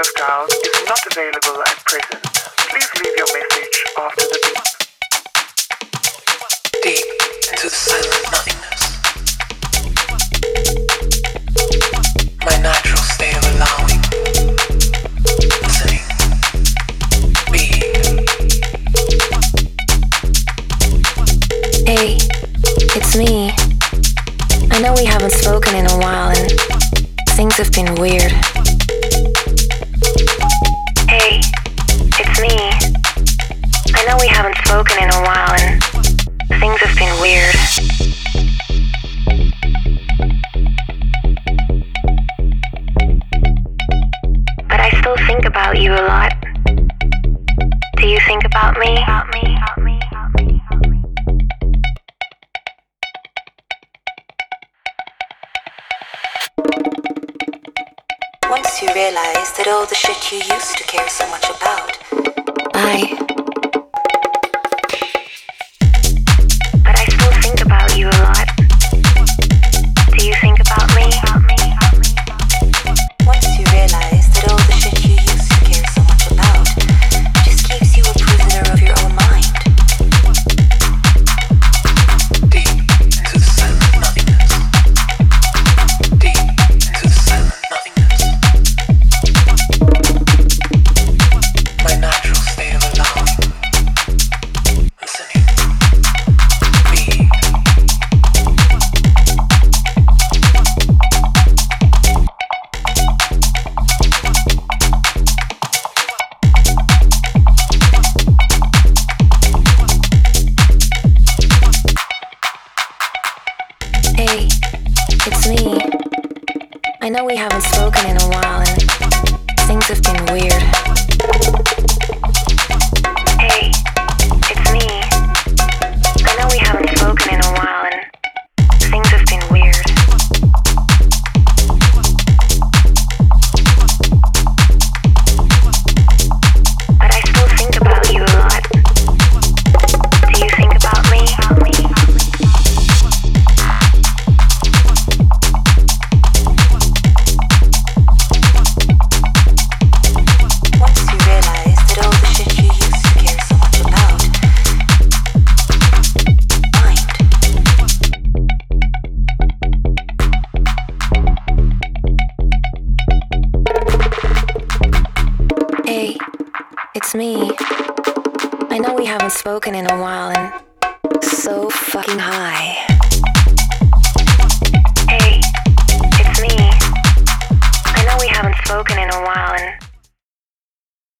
have dialed is not available at present. Please leave your message after the beep. Deep into the silent nothingness. My natural state of allowing, listening, being. Hey, it's me. I know we haven't spoken in a while and things have been weird. Hey, it's me. I know we haven't spoken in a while and things have been weird. But I still think about you a lot. Do you think about me? Once you realize that all the shit you used to care so much about, But I still think about you a lot. Do you think about me? once you realize that all the shit you used to care so much about just keeps you a prisoner of your own mind. Deep into the silent nothingness. Deep into the silent nothingness. My natural state of allowing, listening, being. Hey, it's me. I know we haven't spoken in a while and things have been weird. Hey, it's me. I know we haven't spoken in a while and things have been weird. But I still think about you a lot. Do you think about me? Once you realize that all the shit you used to care so much about, mind. Hey, it's me. I know we haven't spoken in a while and so fucking high. Hey, it's me. I know we haven't spoken in a while and